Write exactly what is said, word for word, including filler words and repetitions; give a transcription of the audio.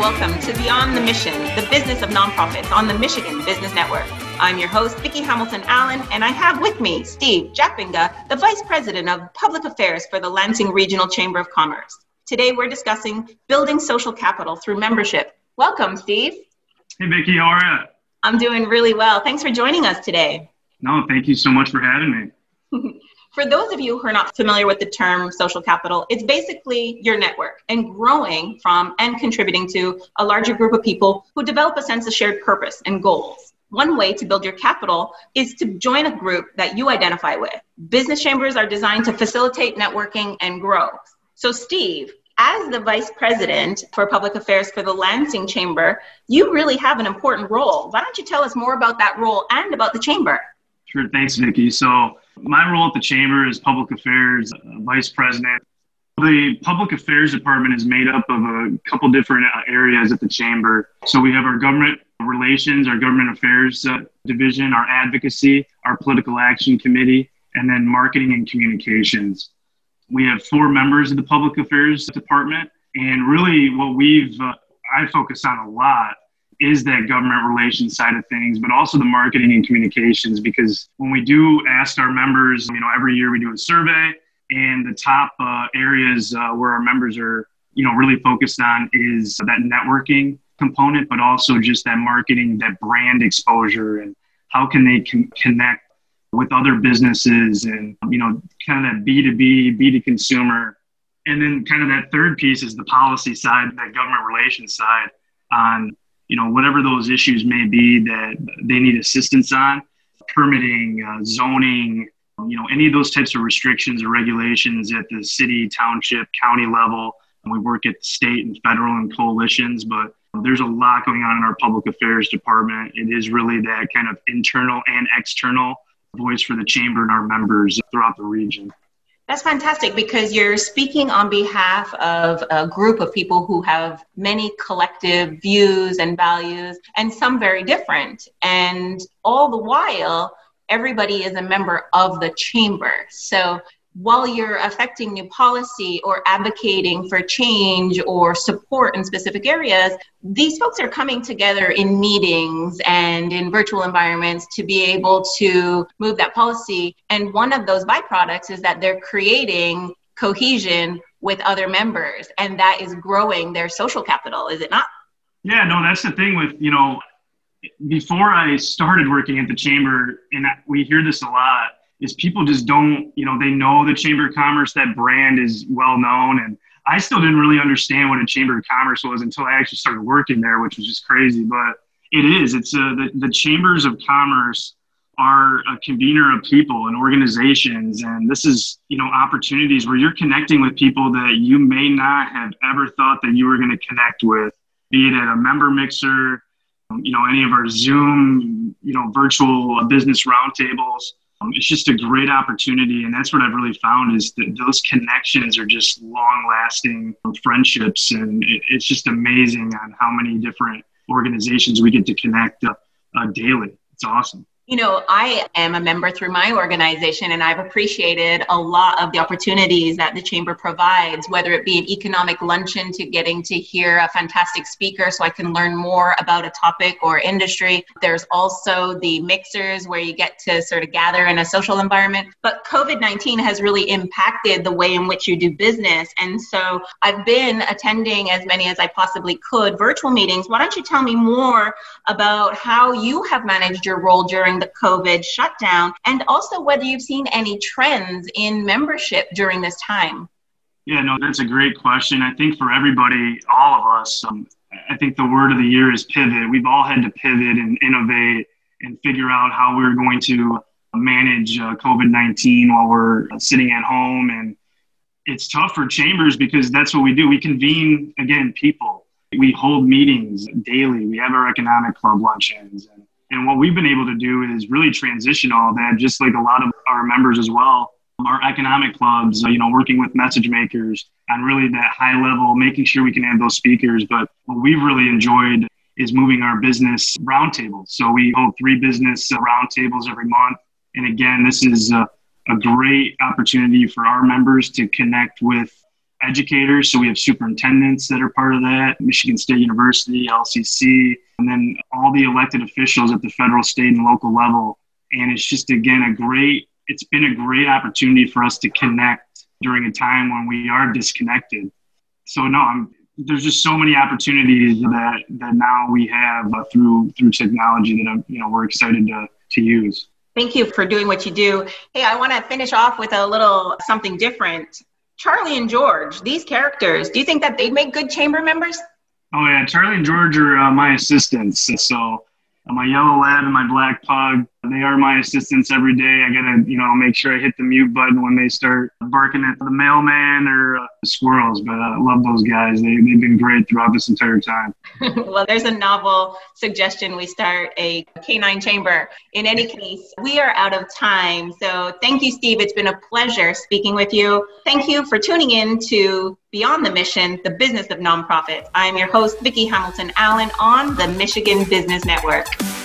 welcome to Beyond the Mission, the business of nonprofits on the Michigan Business Network. I'm your host, Vicki Hamilton Allen, and I have with me Steve Japinga, the Vice President of Public Affairs for the Lansing Regional Chamber of Commerce. Today, we're discussing building social capital through membership. Welcome, Steve. Hey, Vicki, how are you? I'm doing really well. Thanks for joining us today. No, thank you so much for having me. For those of you who are not familiar with the term social capital, it's basically your network and growing from and contributing to a larger group of people who develop a sense of shared purpose and goals. One way to build your capital is to join a group that you identify with. Business chambers are designed to facilitate networking and growth. So Steve, as the Vice President for Public Affairs for the Lansing Chamber, you really have an important role. Why don't you tell us more about that role and about the Chamber? Sure, thanks, Vicki. So my role at the Chamber is Public Affairs uh, Vice President. The Public Affairs Department is made up of a couple different areas at the Chamber. So we have our Government Relations, our Government Affairs uh, Division, our Advocacy, our Political Action Committee, and then Marketing and Communications. We have four members of the Public Affairs Department, and really what we've, uh, I focus on a lot is that government relations side of things, but also the marketing and communications, because when we do ask our members, you know, every year we do a survey, and the top uh, areas uh, where our members are, you know, really focused on is that networking component, but also just that marketing, that brand exposure, and how can they con- connect with other businesses and, you know, kind of that B two B, B two consumer. And then kind of that third piece is the policy side, that government relations side on, you know, whatever those issues may be that they need assistance on, permitting, uh, zoning, you know, any of those types of restrictions or regulations at the city, township, county level. And we work at the state and federal and coalitions, but there's a lot going on in our public affairs department. It is really that kind of internal and external voice for the Chamber and our members throughout the region. That's fantastic, because you're speaking on behalf of a group of people who have many collective views and values, and some very different. And all the while, everybody is a member of the Chamber. So while you're affecting new policy or advocating for change or support in specific areas, these folks are coming together in meetings and in virtual environments to be able to move that policy. And one of those byproducts is that they're creating cohesion with other members, and that is growing their social capital, is it not? Yeah, no, that's the thing with, you know, before I started working at the Chamber, and we hear this a lot, is people just don't, you know, they know the Chamber of Commerce, that brand is well known. And I still didn't really understand what a Chamber of Commerce was until I actually started working there, which was just crazy. But it is, it's a, the, the Chambers of Commerce are a convener of people and organizations. And this is, you know, opportunities where you're connecting with people that you may not have ever thought that you were going to connect with, be it at a member mixer, you know, any of our Zoom, you know, virtual business roundtables. Um, it's just a great opportunity. And that's what I've really found is that those connections are just long lasting friendships. And it, it's just amazing on how many different organizations we get to connect uh, uh, daily. It's awesome. You know, I am a member through my organization, and I've appreciated a lot of the opportunities that the Chamber provides, whether it be an economic luncheon to getting to hear a fantastic speaker so I can learn more about a topic or industry. There's also the mixers where you get to sort of gather in a social environment. But COVID nineteen has really impacted the way in which you do business. And so I've been attending as many as I possibly could virtual meetings. Why don't you tell me more about how you have managed your role during the COVID shutdown, and also whether you've seen any trends in membership during this time? Yeah, no, that's a great question. I think for everybody, all of us, um, I think the word of the year is pivot. We've all had to pivot and innovate and figure out how we're going to manage uh, COVID nineteen while we're sitting at home. And it's tough for chambers because that's what we do. We convene, again, people. We hold meetings daily. We have our economic club luncheons. And And what we've been able to do is really transition all that, just like a lot of our members as well, our economic clubs, you know, working with message makers on really that high level, making sure we can have those speakers. But what we've really enjoyed is moving our business roundtables. So we hold three business roundtables every month. And again, this is a, a great opportunity for our members to connect with educators. So we have superintendents that are part of that, Michigan State University, L C C, and then all the elected officials at the federal, state, and local level. And it's just, again, a great, it's been a great opportunity for us to connect during a time when we are disconnected. So no, I'm, there's just so many opportunities that, that now we have uh, through through technology that I'm, you know, we're excited to to use. Thank you for doing what you do. Hey, I want to finish off with a little something different. Charlie and George, these characters, do you think that they'd make good chamber members? Oh yeah, Charlie and George are uh, my assistants. So uh, my yellow lab and my black pug, they are my assistants every day. I gotta, you know, make sure I hit the mute button when they start barking at the mailman or uh, the squirrels. But I uh, love those guys. They, they've been great throughout this entire time. Well, there's a novel suggestion. We start a canine chamber. In any case, we are out of time. So thank you, Steve. It's been a pleasure speaking with you. Thank you for tuning in to Beyond the Mission, the Business of Nonprofits. I'm your host, Vicki Hamilton Allen on the Michigan Business Network.